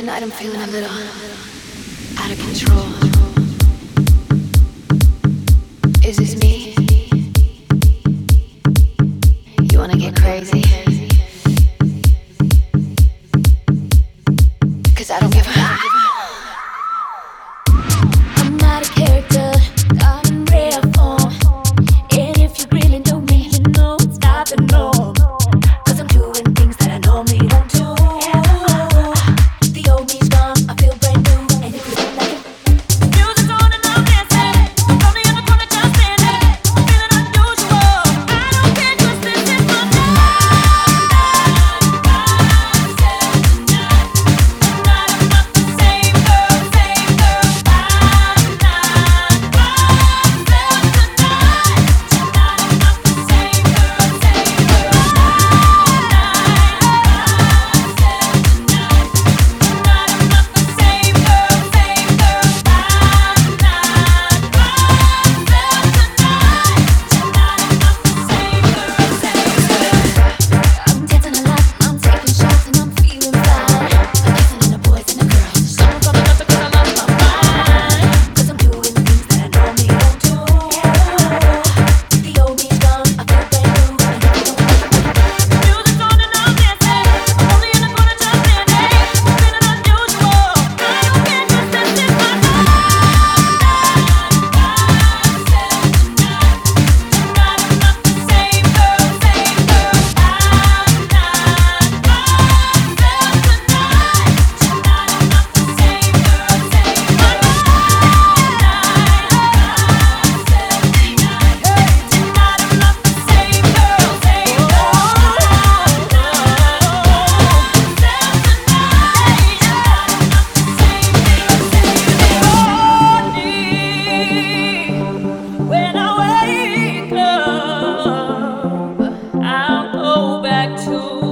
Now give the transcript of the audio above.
Tonight I'm feeling a little out of control. Is this me? You wanna get crazy? 'Cause I don't give a I'm out of character, I'm in rare form. And if you really know me, you know it's not the norm. 'Cause I'm doing things that I normally won't do. The old me's gone, I feel brand new. And if you feel like it, music's on and I'm dancing. From the other corner just standing, feeling unusual. I don't care 'cause this is my When I wake up, I'll go back to